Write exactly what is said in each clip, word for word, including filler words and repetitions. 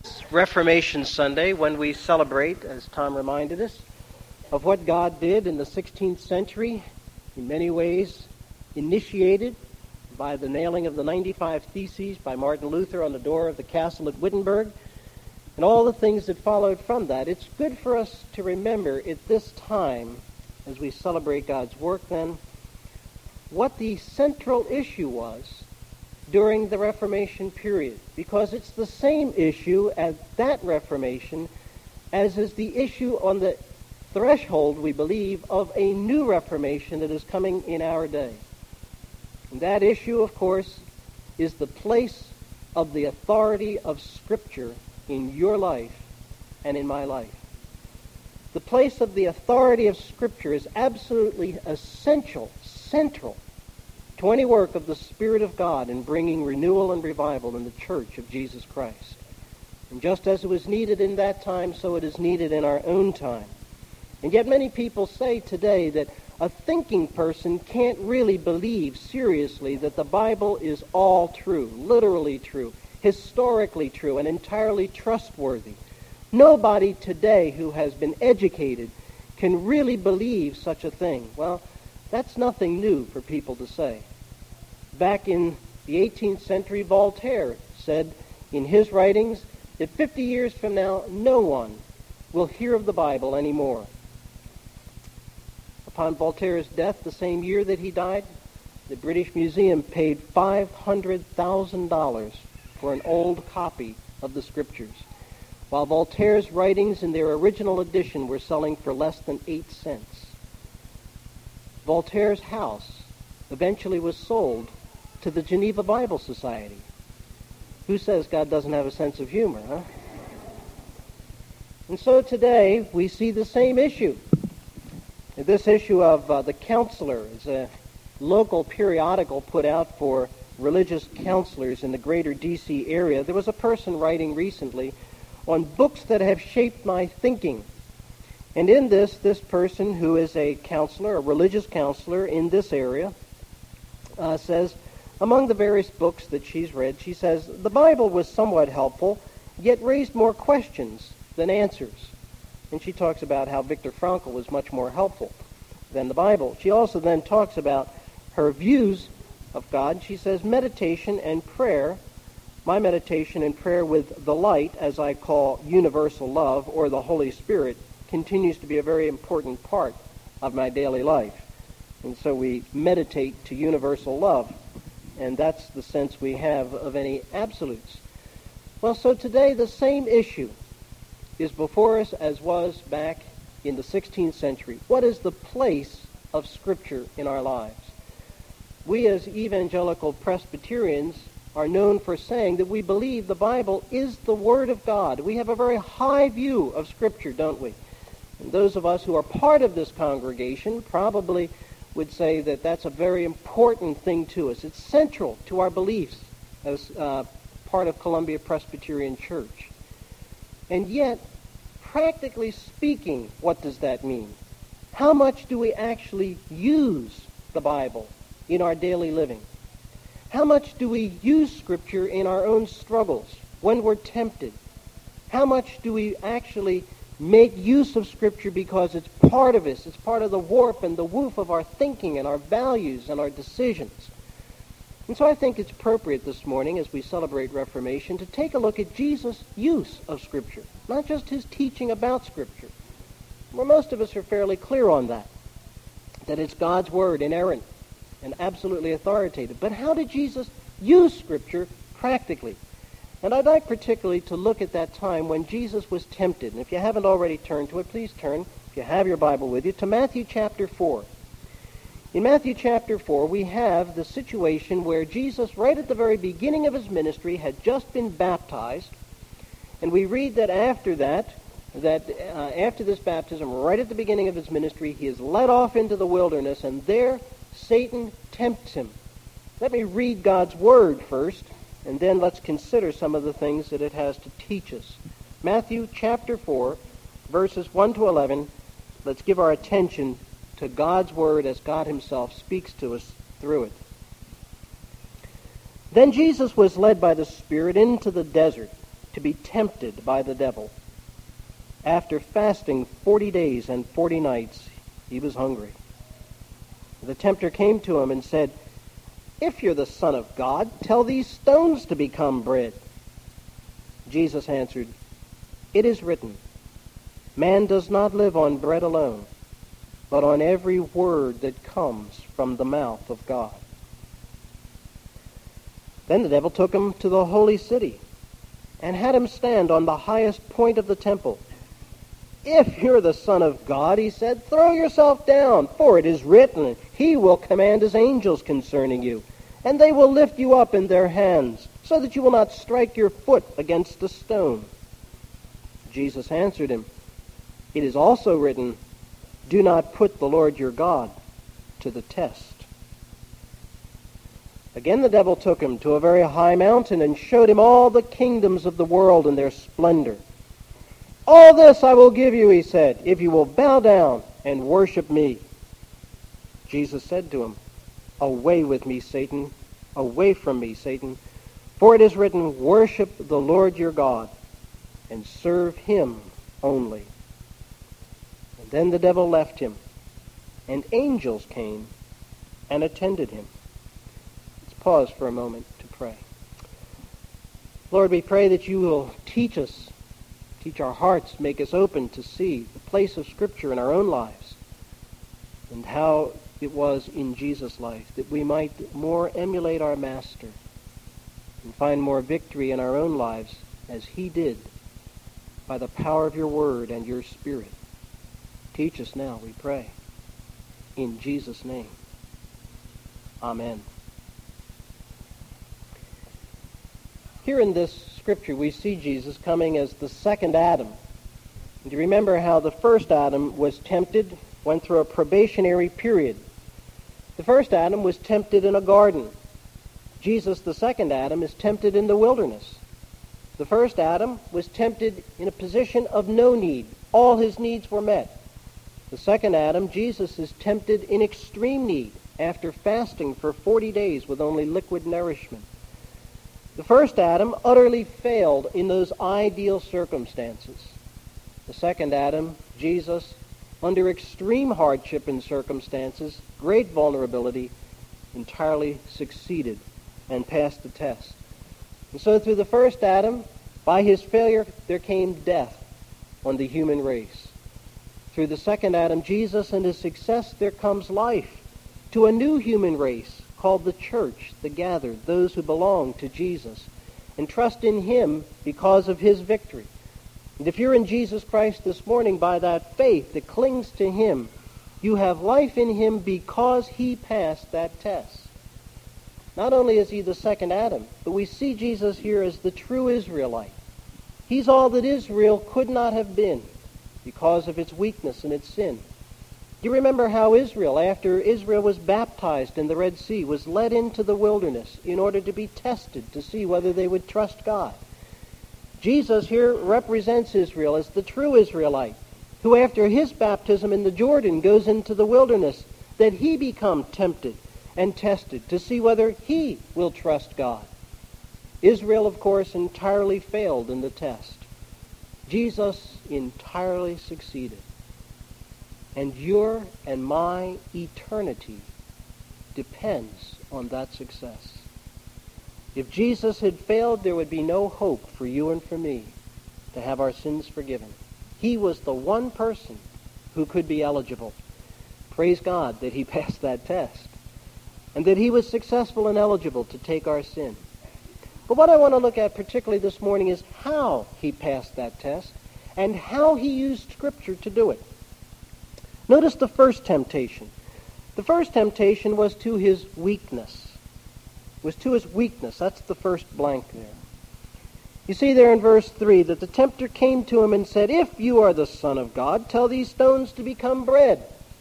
Reformation Sunday, when we celebrate, as Tom reminded us, of what God did in the sixteenth century, in many ways initiated by the nailing of the ninety-five Theses by Martin Luther on the door of the castle at Wittenberg, and all the things that followed from that. It's good for us to remember at this time, as we celebrate God's work then, what the central issue was during the Reformation period, because it's the same issue at that Reformation as is the issue on the threshold, we believe, of a new Reformation that is coming in our day. And that issue, of course, is the place of the authority of Scripture in your life and in my life. The place of the authority of Scripture is absolutely essential, central, to any work of the Spirit of God in bringing renewal and revival in the Church of Jesus Christ. And just as it was needed in that time, so it is needed in our own time. And yet many people say today that a thinking person can't really believe seriously that the Bible is all true, literally true, historically true, and entirely trustworthy. Nobody today who has been educated can really believe such a thing. Well, that's nothing new for people to say. Back in the eighteenth century, Voltaire said in his writings that fifty years from now, no one will hear of the Bible anymore. Upon Voltaire's death, the same year that he died, the British Museum paid five hundred thousand dollars for an old copy of the Scriptures, while Voltaire's writings in their original edition were selling for less than eight cents. Voltaire's house eventually was sold to the Geneva Bible Society. Who says God doesn't have a sense of humor, huh? And so today we see the same issue. This issue of uh, the Counselor is a local periodical put out for religious counselors in the greater D C area. There was a person writing recently on books that have shaped my thinking. And in this, this person who is a counselor, a religious counselor in this area, uh, says, among the various books that she's read, she says, the Bible was somewhat helpful, yet raised more questions than answers. And she talks about how Viktor Frankl was much more helpful than the Bible. She also then talks about her views of God. She says, meditation and prayer, my meditation and prayer with the light, as I call universal love, or the Holy Spirit, continues to be a very important part of my daily life. And so we meditate to universal love, and that's the sense we have of any absolutes. Well, so today the same issue is before us as was back in the sixteenth century. What is the place of Scripture in our lives? We as evangelical Presbyterians are known for saying that we believe the Bible is the Word of God. We have a very high view of Scripture, don't we? And those of us who are part of this congregation probably would say that that's a very important thing to us. It's central to our beliefs as uh, part of Columbia Presbyterian Church. And yet, practically speaking, what does that mean? How much do we actually use the Bible in our daily living? How much do we use Scripture in our own struggles when we're tempted? How much do we actually make use of Scripture because it's part of us, it's part of the warp and the woof of our thinking and our values and our decisions? And so I think it's appropriate this morning, as we celebrate Reformation, to take a look at Jesus' use of Scripture, not just his teaching about Scripture. Well, most of us are fairly clear on that, that it's God's Word, inerrant and absolutely authoritative. But how did Jesus use Scripture practically? And I'd like particularly to look at that time when Jesus was tempted. And if you haven't already turned to it, please turn, if you have your Bible with you, to Matthew chapter four. In Matthew chapter four, we have the situation where Jesus, right at the very beginning of his ministry, had just been baptized. And we read that after that, that uh, after this baptism, right at the beginning of his ministry, he is led off into the wilderness, and there Satan tempts him. Let me read God's Word first, and then let's consider some of the things that it has to teach us. Matthew chapter four, verses one to eleven. Let's give our attention to God's Word as God himself speaks to us through it. Then Jesus was led by the Spirit into the desert to be tempted by the devil. After fasting forty days and forty nights, he was hungry. The tempter came to him and said, "If you're the Son of God, tell these stones to become bread." Jesus answered, "It is written, man does not live on bread alone, but on every word that comes from the mouth of God." Then the devil took him to the holy city and had him stand on the highest point of the temple. "If you're the Son of God," he said, "throw yourself down, for it is written, he will command his angels concerning you, and they will lift you up in their hands, so that you will not strike your foot against a stone." Jesus answered him, "It is also written, do not put the Lord your God to the test." Again the devil took him to a very high mountain and showed him all the kingdoms of the world and their splendor. "All this I will give you," he said, "if you will bow down and worship me." Jesus said to him, "Away with me, Satan, away from me, Satan, for it is written, worship the Lord your God and serve him only." And then the devil left him, and angels came and attended him. Let's pause for a moment to pray. Lord, we pray that you will teach us, teach our hearts, make us open to see the place of Scripture in our own lives and how it was in Jesus' life, that we might more emulate our Master and find more victory in our own lives as he did by the power of your word and your Spirit. Teach us now, we pray. In Jesus' name. Amen. Here in this scripture we see Jesus coming as the second Adam. And you remember how the first Adam was tempted, went through a probationary period. The first Adam was tempted in a garden. Jesus, the second Adam, is tempted in the wilderness. The first Adam was tempted in a position of no need. All his needs were met. The second Adam, Jesus, is tempted in extreme need after fasting for forty days with only liquid nourishment. The first Adam utterly failed in those ideal circumstances. The second Adam, Jesus, under extreme hardship and circumstances, great vulnerability, entirely succeeded and passed the test. And so through the first Adam, by his failure, there came death on the human race. Through the second Adam, Jesus, and his success, there comes life to a new human race called the church, the gathered, those who belong to Jesus and trust in him because of his victory. And if you're in Jesus Christ this morning, by that faith that clings to him, you have life in him because he passed that test. Not only is he the second Adam, but we see Jesus here as the true Israelite. He's all that Israel could not have been because of its weakness and its sin. You remember how Israel, after Israel was baptized in the Red Sea, was led into the wilderness in order to be tested to see whether they would trust God. Jesus here represents Israel as the true Israelite, who after his baptism in the Jordan goes into the wilderness, that he become tempted and tested to see whether he will trust God. Israel, of course, entirely failed in the test. Jesus entirely succeeded. And your and my eternity depends on that success. If Jesus had failed, there would be no hope for you and for me to have our sins forgiven. He was the one person who could be eligible. Praise God that he passed that test and that he was successful and eligible to take our sin. But what I want to look at particularly this morning is how he passed that test and how he used Scripture to do it. Notice the first temptation. The first temptation was to his weakness. It was to his weakness. That's the first blank there. You see there in verse three that the tempter came to him and said, "If you are the Son of God, tell these stones to become bread."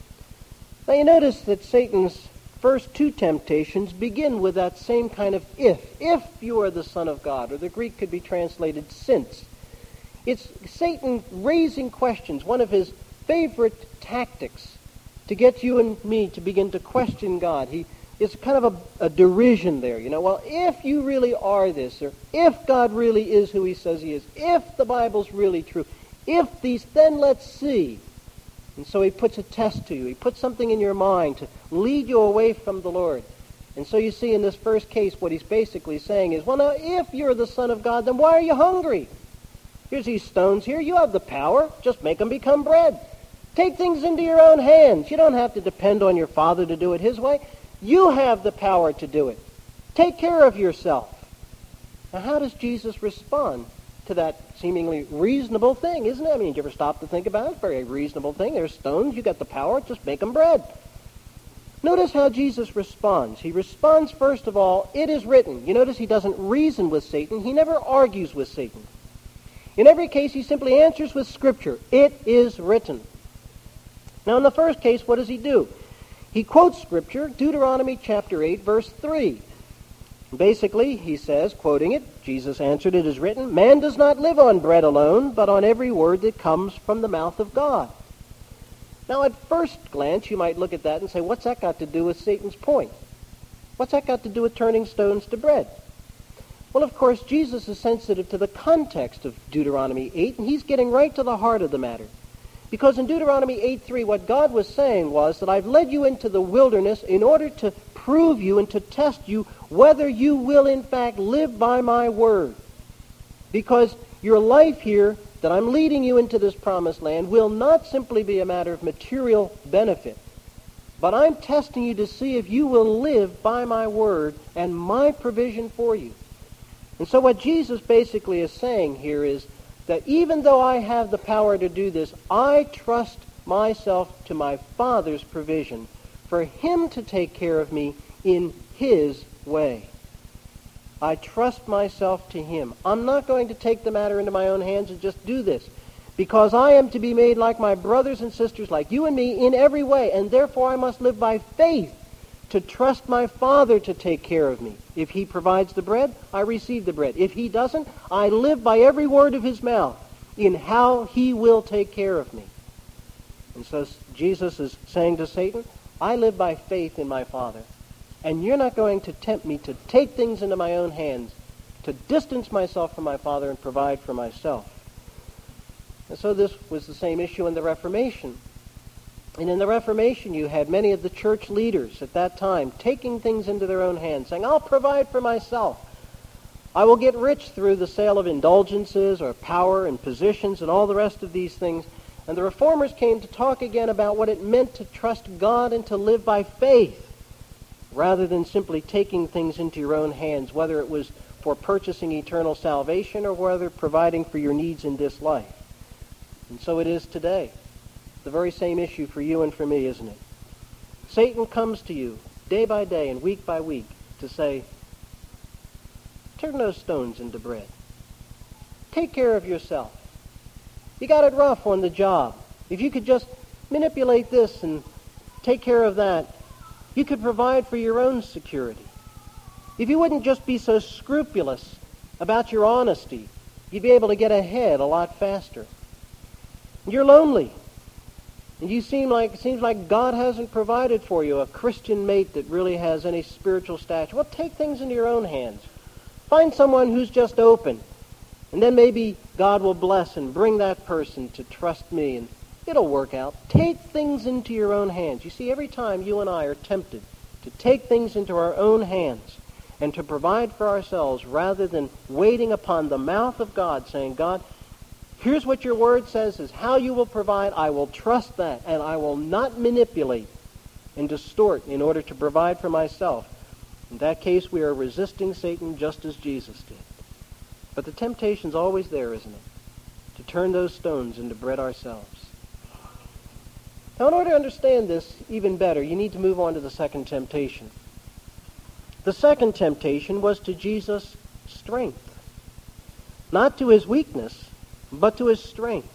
Now you notice that Satan's first two temptations begin with that same kind of if. If you are the Son of God, or the Greek could be translated since. It's Satan raising questions, one of his favorite tactics to get you and me to begin to question God. He it's kind of a, a derision there. You know, well, if you really are this, or if God really is who he says he is, if the Bible's really true, if these, then let's see. And so he puts a test to you. He puts something in your mind to lead you away from the Lord. And so you see in this first case what he's basically saying is, well, now, if you're the Son of God, then why are you hungry? Here's these stones here. You have the power. Just make them become bread. Take things into your own hands. You don't have to depend on your Father to do it his way. You have the power to do it. Take care of yourself. Now, how does Jesus respond to that seemingly reasonable thing, isn't it? I mean, did you ever stop to think about it? It's a very reasonable thing. There's stones. You got the power. Just make them bread. Notice how Jesus responds. He responds, first of all, it is written. You notice he doesn't reason with Satan. He never argues with Satan. In every case, he simply answers with Scripture. It is written. Now, in the first case, what does he do? He quotes Scripture, Deuteronomy chapter eight, verse three. Basically, he says, quoting it, Jesus answered, it is written, man does not live on bread alone, but on every word that comes from the mouth of God. Now, at first glance, you might look at that and say, what's that got to do with Satan's point? What's that got to do with turning stones to bread? Well, of course, Jesus is sensitive to the context of Deuteronomy eight, and he's getting right to the heart of the matter. Because in Deuteronomy eight three, what God was saying was that I've led you into the wilderness in order to prove you and to test you whether you will in fact live by my word. Because your life here, that I'm leading you into this promised land, will not simply be a matter of material benefit, but I'm testing you to see if you will live by my word and my provision for you. And so what Jesus basically is saying here is that even though I have the power to do this, I trust myself to my Father's provision for him to take care of me in his way. I trust myself to him. I'm not going to take the matter into my own hands and just do this, because I am to be made like my brothers and sisters, like you and me, in every way, and therefore I must live by faith to trust my Father to take care of me. If he provides the bread, I receive the bread. If he doesn't, I live by every word of his mouth in how he will take care of me. And so Jesus is saying to Satan, I live by faith in my Father, and you're not going to tempt me to take things into my own hands, to distance myself from my Father and provide for myself. And so this was the same issue in the Reformation. And in the Reformation, you had many of the church leaders at that time taking things into their own hands, saying, I'll provide for myself. I will get rich through the sale of indulgences or power and positions and all the rest of these things. And the Reformers came to talk again about what it meant to trust God and to live by faith, rather than simply taking things into your own hands, whether it was for purchasing eternal salvation or whether providing for your needs in this life. And so it is today. The very same issue for you and for me, isn't it? Satan comes to you day by day and week by week to say, turn those stones into bread. Take care of yourself. You got it rough on the job. If you could just manipulate this and take care of that, you could provide for your own security. If you wouldn't just be so scrupulous about your honesty, you'd be able to get ahead a lot faster. You're lonely. And you seem like, it seems like God hasn't provided for you a Christian mate that really has any spiritual stature. Well, take things into your own hands. Find someone who's just open. And then maybe God will bless and bring that person to trust me, and it'll work out. Take things into your own hands. You see, every time you and I are tempted to take things into our own hands and to provide for ourselves rather than waiting upon the mouth of God, saying, God, here's what your word says is how you will provide. I will trust that, and I will not manipulate and distort in order to provide for myself. In that case, we are resisting Satan just as Jesus did. But the temptation's always there, isn't it? To turn those stones into bread ourselves. Now, in order to understand this even better, you need to move on to the second temptation. The second temptation was to Jesus' strength. Not to his weakness, but to his strength.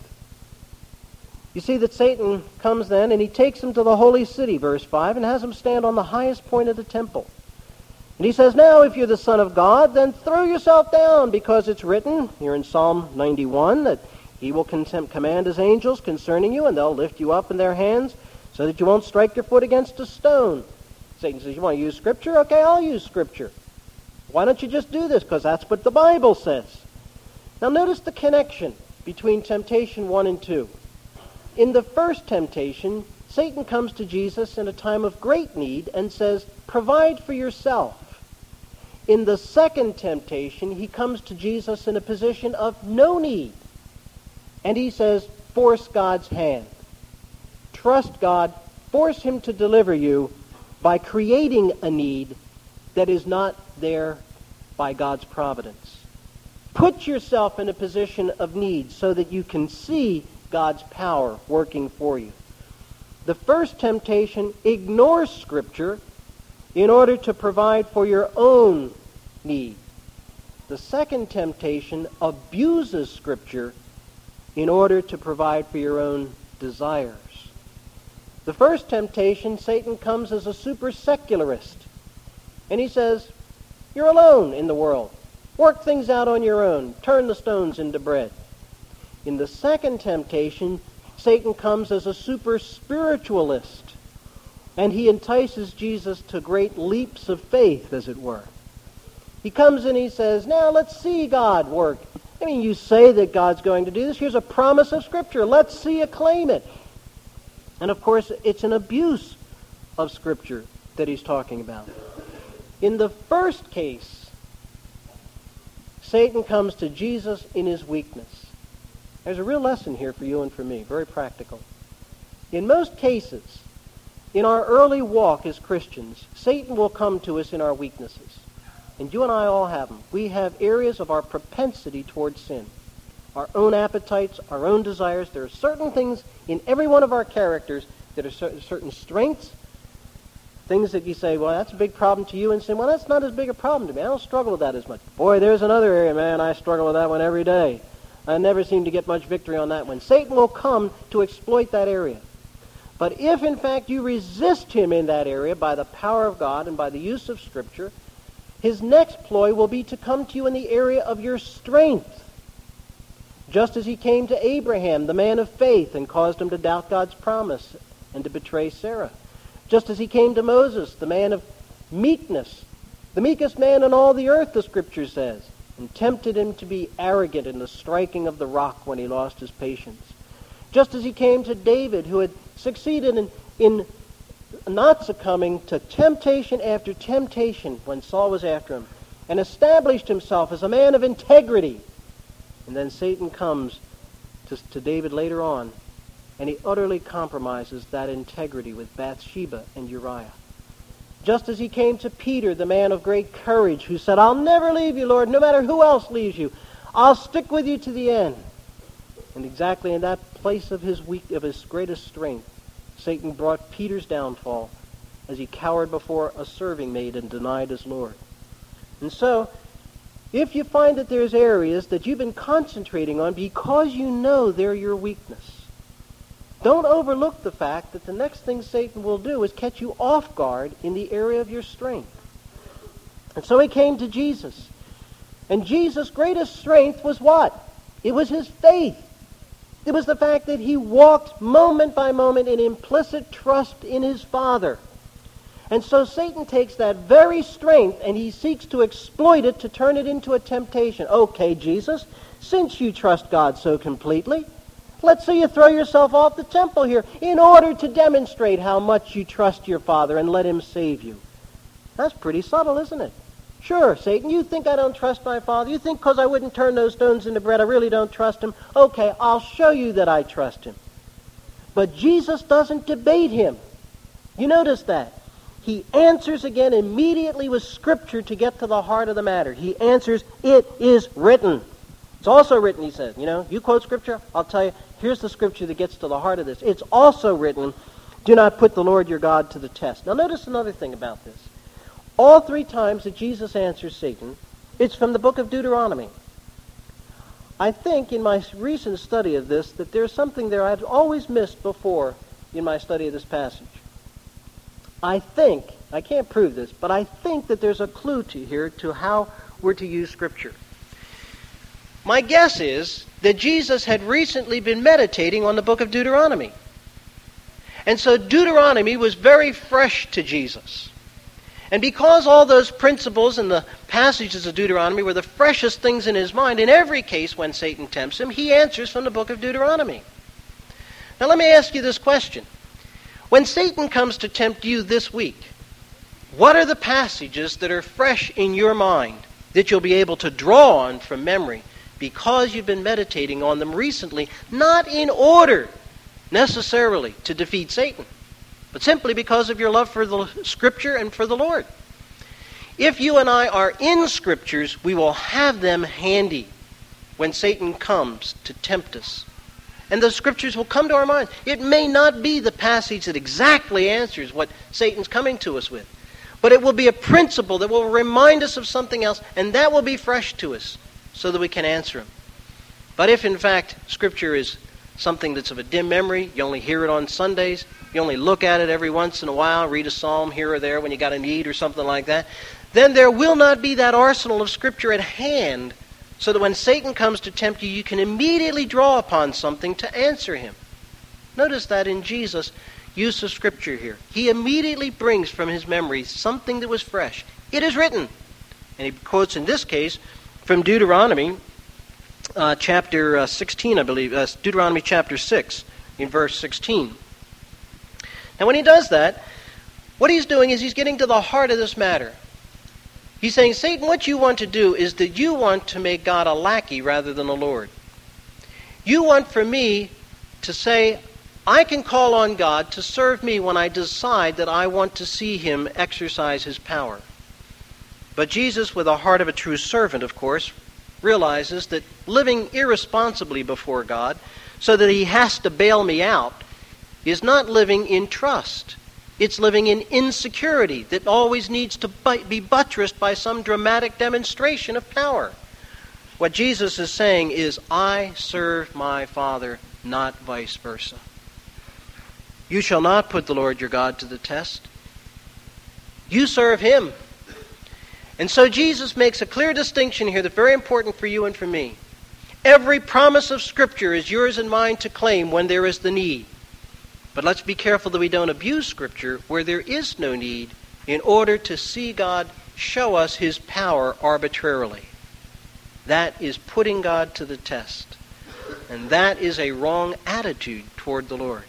You see that Satan comes then and he takes him to the holy city, verse five, and has him stand on the highest point of the temple. And he says, now if you're the Son of God, then throw yourself down, because it's written here in Psalm ninety-one that he will command his angels concerning you, and they'll lift you up in their hands so that you won't strike your foot against a stone. Satan says, you want to use Scripture? Okay, I'll use Scripture. Why don't you just do this? Because that's what the Bible says. Now notice the connection between temptation one and two. In the first temptation, Satan comes to Jesus in a time of great need and says, provide for yourself. In the second temptation, he comes to Jesus in a position of no need. And he says, force God's hand. Trust God. Force him to deliver you by creating a need that is not there by God's providence. Put yourself in a position of need so that you can see God's power working for you. The first temptation ignores Scripture in order to provide for your own need. The second temptation abuses Scripture in order to provide for your own desires. The first temptation, Satan comes as a super secularist, and he says, you're alone in the world. Work things out on your own. Turn the stones into bread. In the second temptation, Satan comes as a super spiritualist, and he entices Jesus to great leaps of faith, as it were. He comes and he says, now let's see God work. I mean, you say that God's going to do this. Here's a promise of Scripture. Let's see it, claim it. And of course, it's an abuse of Scripture that he's talking about. In the first case, Satan comes to Jesus in his weakness. There's a real lesson here for you and for me, very practical. In most cases, in our early walk as Christians, Satan will come to us in our weaknesses. And you and I all have them. We have areas of our propensity towards sin. Our own appetites, our own desires. There are certain things in every one of our characters that are certain strengths, things that you say, well, that's a big problem to you, and say, well, that's not as big a problem to me. I don't struggle with that as much. Boy, there's another area, man, I struggle with that one every day. I never seem to get much victory on that one. Satan will come to exploit that area. But if, in fact, you resist him in that area by the power of God and by the use of Scripture, his next ploy will be to come to you in the area of your strength. Just as he came to Abraham, the man of faith, and caused him to doubt God's promise and to betray Sarah. Just as he came to Moses, the man of meekness, the meekest man in all the earth, the Scripture says, and tempted him to be arrogant in the striking of the rock when he lost his patience. Just as he came to David, who had succeeded in, in not succumbing to temptation after temptation when Saul was after him, and established himself as a man of integrity. And then Satan comes to, to David later on, and he utterly compromises that integrity with Bathsheba and Uriah. Just as he came to Peter, the man of great courage, who said, I'll never leave you, Lord, no matter who else leaves you. I'll stick with you to the end. And exactly in that place of his weak, of his greatest strength, Satan brought Peter's downfall as he cowered before a serving maid and denied his Lord. And so, if you find that there's areas that you've been concentrating on because you know they're your weakness, don't overlook the fact that the next thing Satan will do is catch you off guard in the area of your strength. And so he came to Jesus. And Jesus' greatest strength was what? It was his faith. It was the fact that he walked moment by moment in implicit trust in his Father. And so Satan takes that very strength and he seeks to exploit it to turn it into a temptation. Okay, Jesus, since you trust God so completely, let's say you throw yourself off the temple here in order to demonstrate how much you trust your Father and let him save you. That's pretty subtle, isn't it? Sure, Satan, you think I don't trust my Father? You think because I wouldn't turn those stones into bread, I really don't trust him? Okay, I'll show you that I trust him. But Jesus doesn't debate him. You notice that. He answers again immediately with Scripture to get to the heart of the matter. He answers, it is written. It's also written, he says. You know, you quote Scripture, I'll tell you, here's the Scripture that gets to the heart of this. It's also written, do not put the Lord your God to the test. Now notice another thing about this. All three times that Jesus answers Satan, it's from the book of Deuteronomy. I think in my recent study of this that there's something there I'd always missed before in my study of this passage. I think, I can't prove this, but I think that there's a clue to here to how we're to use Scripture. My guess is that Jesus had recently been meditating on the book of Deuteronomy. And so Deuteronomy was very fresh to Jesus. And because all those principles and the passages of Deuteronomy were the freshest things in his mind, in every case when Satan tempts him, he answers from the book of Deuteronomy. Now let me ask you this question. When Satan comes to tempt you this week, what are the passages that are fresh in your mind that you'll be able to draw on from memory because you've been meditating on them recently, not in order necessarily to defeat Satan, but simply because of your love for the Scripture and for the Lord? If you and I are in Scriptures, we will have them handy when Satan comes to tempt us. And the Scriptures will come to our minds. It may not be the passage that exactly answers what Satan's coming to us with, but it will be a principle that will remind us of something else, and that will be fresh to us so that we can answer him. But if, in fact, Scripture is something that's of a dim memory, you only hear it on Sundays, you only look at it every once in a while, read a psalm here or there when you got a need or something like that, then there will not be that arsenal of Scripture at hand so that when Satan comes to tempt you, you can immediately draw upon something to answer him. Notice that in Jesus' use of Scripture here. He immediately brings from his memory something that was fresh. It is written. And he quotes in this case from Deuteronomy uh, chapter uh, sixteen, I believe, uh, Deuteronomy chapter six in verse sixteen. Now when he does that, what he's doing is he's getting to the heart of this matter. He's saying, Satan, what you want to do is that you want to make God a lackey rather than a Lord. You want for me to say, I can call on God to serve me when I decide that I want to see him exercise his power. But Jesus, with the heart of a true servant, of course, realizes that living irresponsibly before God so that he has to bail me out is not living in trust. It's living in insecurity that always needs to be buttressed by some dramatic demonstration of power. What Jesus is saying is, I serve my Father, not vice versa. You shall not put the Lord your God to the test. You serve him. And so Jesus makes a clear distinction here that's very important for you and for me. Every promise of Scripture is yours and mine to claim when there is the need. But let's be careful that we don't abuse Scripture where there is no need in order to see God show us his power arbitrarily. That is putting God to the test. And that is a wrong attitude toward the Lord.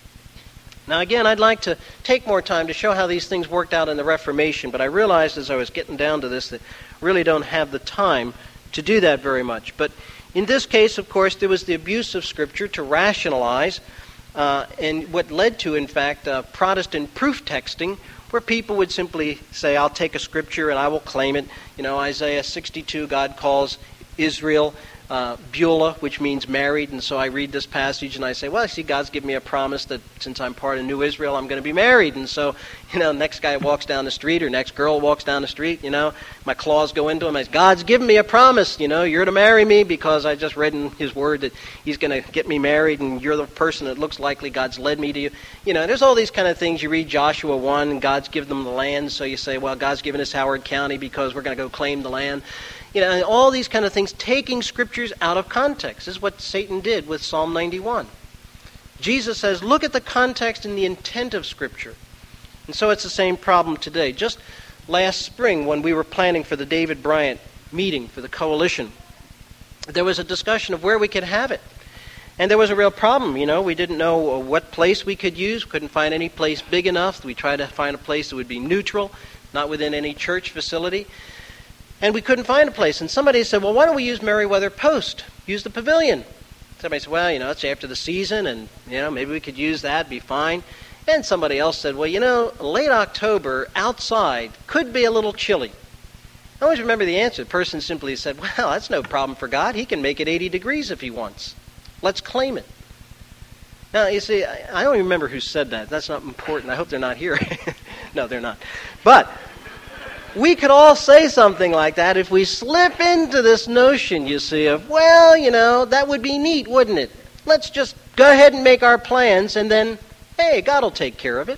Now again, I'd like to take more time to show how these things worked out in the Reformation, but I realized as I was getting down to this that I really don't have the time to do that very much. But in this case, of course, there was the abuse of Scripture to rationalize Uh, and what led to, in fact, uh, Protestant proof texting, where people would simply say, I'll take a scripture and I will claim it. You know, Isaiah sixty-two, God calls Israel uh, Beulah, which means married. And so I read this passage and I say, well, I see God's given me a promise that since I'm part of New Israel, I'm going to be married. And so, you know, next guy walks down the street or next girl walks down the street, you know, my claws go into him. I say, God's given me a promise, you know, you're to marry me because I just read in his word that he's going to get me married and you're the person that looks likely God's led me to you. You know, there's all these kind of things. You read Joshua one and God's given them the land. So you say, well, God's given us Howard County because we're going to go claim the land. You know, and all these kind of things, taking Scriptures out of context. This is what Satan did with Psalm ninety-one. Jesus says, look at the context and the intent of Scripture. And so it's the same problem today. Just last spring when we were planning for the David Bryant meeting for the coalition, there was a discussion of where we could have it. And there was a real problem, you know. We didn't know what place we could use. Couldn't find any place big enough. We tried to find a place that would be neutral, not within any church facility. And we couldn't find a place. And somebody said, well, why don't we use Merriweather Post? Use the pavilion. Somebody said, well, you know, it's after the season, and, you know, maybe we could use that, be fine. And somebody else said, well, you know, late October, outside, could be a little chilly. I always remember the answer. The person simply said, well, that's no problem for God. He can make it eighty degrees if he wants. Let's claim it. Now, you see, I don't even remember who said that. That's not important. I hope they're not here. No, they're not. But we could all say something like that if we slip into this notion, you see, of, well, you know, that would be neat, wouldn't it? Let's just go ahead and make our plans, and then, hey, God will take care of it.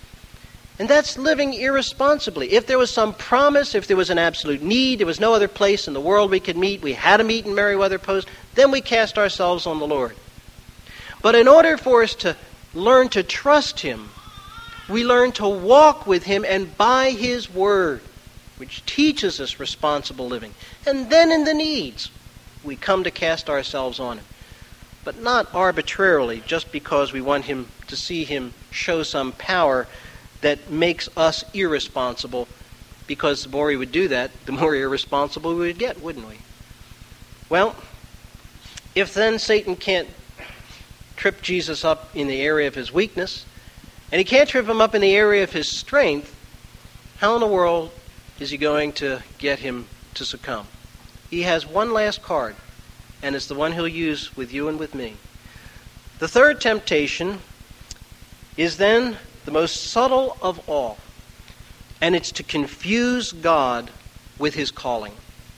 And that's living irresponsibly. If there was some promise, if there was an absolute need, there was no other place in the world we could meet, we had to meet in Merriweather Post, then we cast ourselves on the Lord. But in order for us to learn to trust him, We learn to walk with him and by his word, which teaches us responsible living. And then in the needs, we come to cast ourselves on him. But not arbitrarily, just because we want him to see him show some power that makes us irresponsible, because the more he would do that, the more irresponsible we would get, wouldn't we? Well, if then Satan can't trip Jesus up in the area of his weakness, and he can't trip him up in the area of his strength, how in the world is he going to get him to succumb? He has one last card, and it's the one he'll use with you and with me. The third temptation is then the most subtle of all, and it's to confuse God with his calling.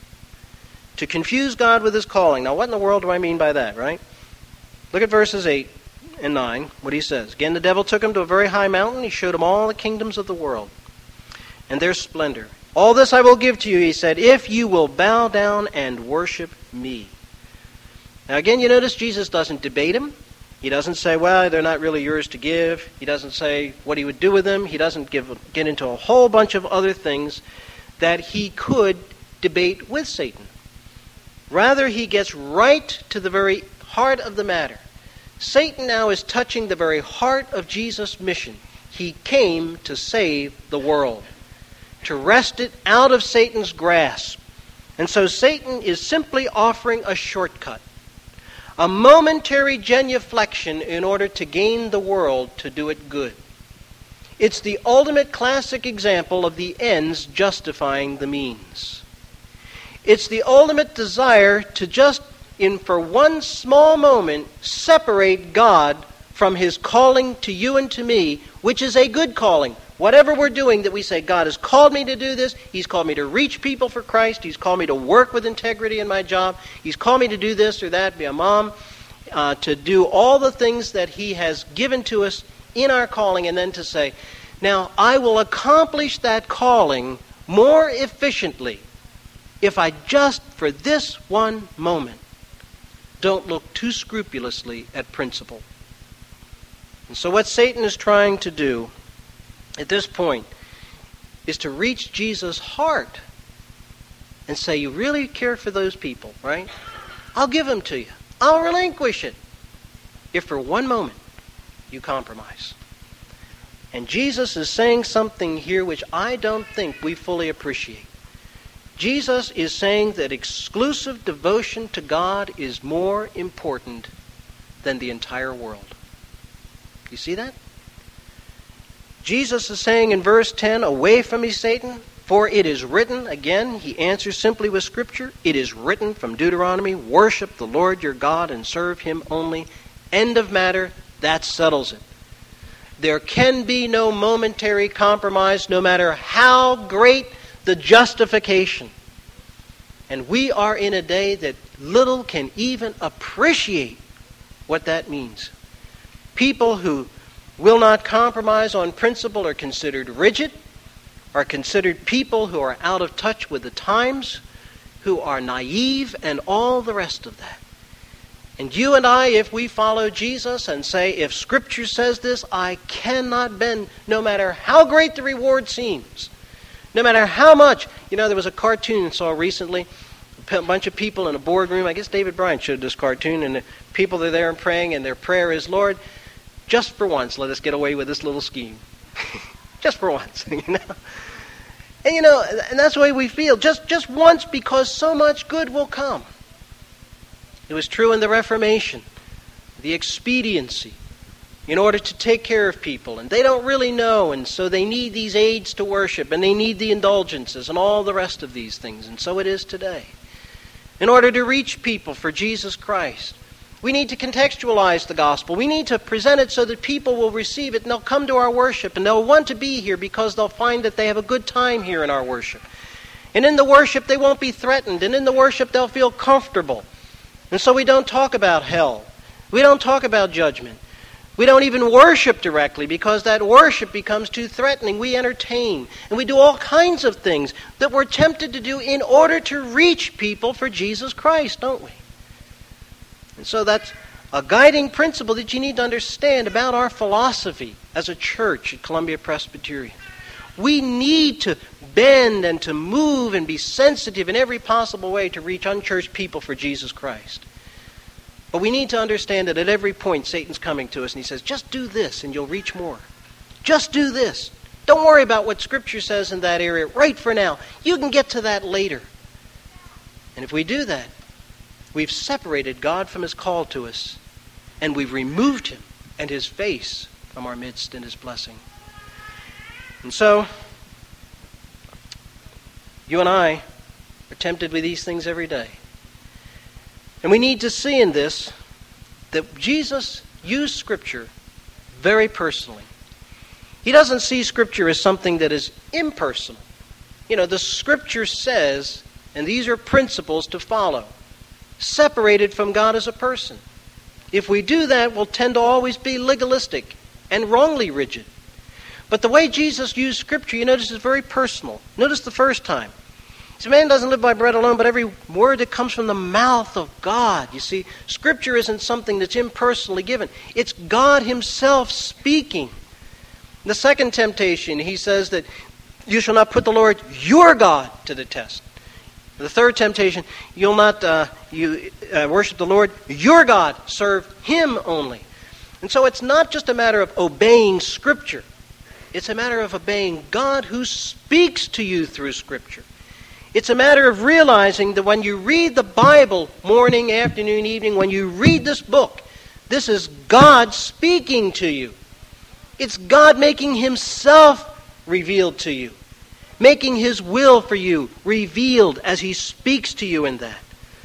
To confuse God with his calling. Now, what in the world do I mean by that, right? Look at verses eight and nine, what he says. Again, the devil took him to a very high mountain. He showed him all the kingdoms of the world and their splendor. All this I will give to you, he said, if you will bow down and worship me. Now, again, you notice Jesus doesn't debate him. He doesn't say, well, they're not really yours to give. He doesn't say what he would do with them. He doesn't give, get into a whole bunch of other things that he could debate with Satan. Rather, he gets right to the very heart of the matter. Satan now is touching the very heart of Jesus' mission. He came to save the world, to wrest it out of Satan's grasp. And so Satan is simply offering a shortcut, a momentary genuflection in order to gain the world to do it good. It's the ultimate classic example of the ends justifying the means. It's the ultimate desire to just, in for one small moment, separate God from his calling to you and to me, which is a good calling. Whatever we're doing that we say, God has called me to do this, he's called me to reach people for Christ, he's called me to work with integrity in my job, he's called me to do this or that, be a mom, uh, to do all the things that he has given to us in our calling, and then to say, now I will accomplish that calling more efficiently if I just, for this one moment, don't look too scrupulously at principle. And so what Satan is trying to do at this point is to reach Jesus' heart and say, you really care for those people, right? I'll give them to you. I'll relinquish it if for one moment you compromise. And Jesus is saying something here which I don't think we fully appreciate. Jesus is saying that exclusive devotion to God is more important than the entire world. You see that? Jesus is saying in verse ten, away from me, Satan, for it is written, again, he answers simply with Scripture, it is written from Deuteronomy, worship the Lord your God and serve him only. End of matter, that settles it. There can be no momentary compromise, no matter how great the justification. And we are in a day that little can even appreciate what that means. People who will not compromise on principle are considered rigid, are considered people who are out of touch with the times, who are naive, and all the rest of that. And you and I, if we follow Jesus and say, if Scripture says this, I cannot bend, no matter how great the reward seems, no matter how much. You know, there was a cartoon I saw recently, a bunch of people in a boardroom. I guess David Bryant showed this cartoon, and the people are there and praying, and their prayer is, Lord, just for once, let us get away with this little scheme. Just for once, you know. And you know, and that's the way we feel. Just, just once, because so much good will come. It was true in the Reformation. The expediency in order to take care of people. And they don't really know, and so they need these aids to worship, and they need the indulgences, and all the rest of these things. And so it is today. In order to reach people for Jesus Christ, we need to contextualize the gospel. We need to present it so that people will receive it, and they'll come to our worship, and they'll want to be here because they'll find that they have a good time here in our worship. And in the worship, they won't be threatened, and in the worship, they'll feel comfortable. And so we don't talk about hell. We don't talk about judgment. We don't even worship directly because that worship becomes too threatening. We entertain, and we do all kinds of things that we're tempted to do in order to reach people for Jesus Christ, don't we? And so that's a guiding principle that you need to understand about our philosophy as a church at Columbia Presbyterian. We need to bend and to move and be sensitive in every possible way to reach unchurched people for Jesus Christ. But we need to understand that at every point Satan's coming to us and he says, just do this and you'll reach more. Just do this. Don't worry about what Scripture says in that area right for now. You can get to that later. And if we do that, we've separated God from His call to us, and we've removed Him and His face from our midst and His blessing. And so, you and I are tempted with these things every day. And we need to see in this that Jesus used Scripture very personally. He doesn't see Scripture as something that is impersonal. You know, the Scripture says, and these are principles to follow, separated from God as a person. If we do that, we'll tend to always be legalistic and wrongly rigid. But the way Jesus used Scripture, you notice, is very personal. Notice the first time. He said, man doesn't live by bread alone, but every word that comes from the mouth of God. You see, Scripture isn't something that's impersonally given. It's God Himself speaking. The second temptation, He says that you shall not put the Lord your God to the test. The third temptation, you'll not uh, you uh, worship the Lord your God, serve Him only. And so it's not just a matter of obeying Scripture. It's a matter of obeying God who speaks to you through Scripture. It's a matter of realizing that when you read the Bible morning, afternoon, evening, when you read this book, this is God speaking to you. It's God making Himself revealed to you, making His will for you revealed as He speaks to you in that.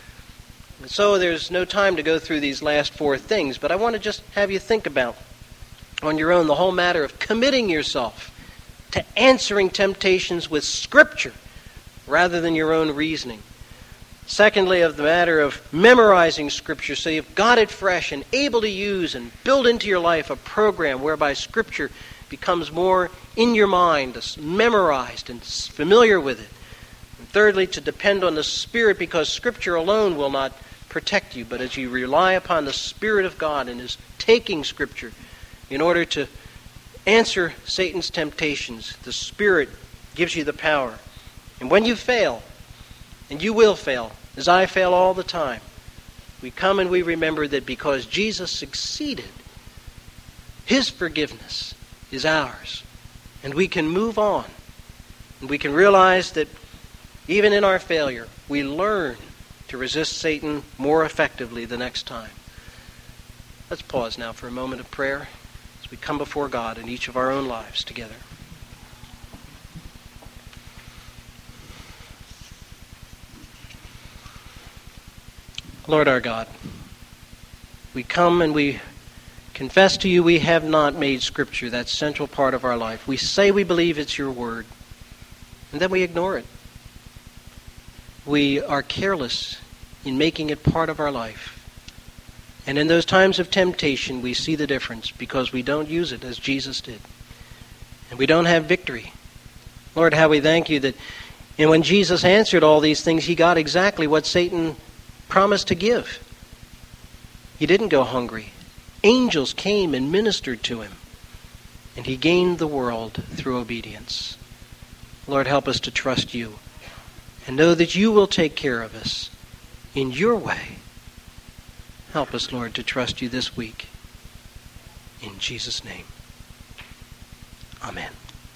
And so there's no time to go through these last four things, but I want to just have you think about on your own the whole matter of committing yourself to answering temptations with Scripture rather than your own reasoning. Secondly, of the matter of memorizing Scripture so you've got it fresh and able to use and build into your life a program whereby Scripture becomes more in your mind, memorized and familiar with it. And thirdly, to depend on the Spirit, because Scripture alone will not protect you, but as you rely upon the Spirit of God and His taking Scripture in order to answer Satan's temptations, the Spirit gives you the power. And when you fail, and you will fail, as I fail all the time, we come and we remember that because Jesus succeeded, His forgiveness is ours. And we can move on. And we can realize that even in our failure, we learn to resist Satan more effectively the next time. Let's pause now for a moment of prayer as we come before God in each of our own lives together. Lord our God, we come and we confess to you we have not made Scripture that central part of our life. We say we believe it's your word, and then we ignore it. We are careless in making it part of our life. And in those times of temptation, we see the difference because we don't use it as Jesus did. And we don't have victory. Lord, how we thank you that and when Jesus answered all these things, He got exactly what Satan promised to give. He didn't go hungry. Angels came and ministered to Him, and He gained the world through obedience. Lord, help us to trust you and know that you will take care of us in your way. Help us, Lord, to trust you this week. In Jesus' name, amen.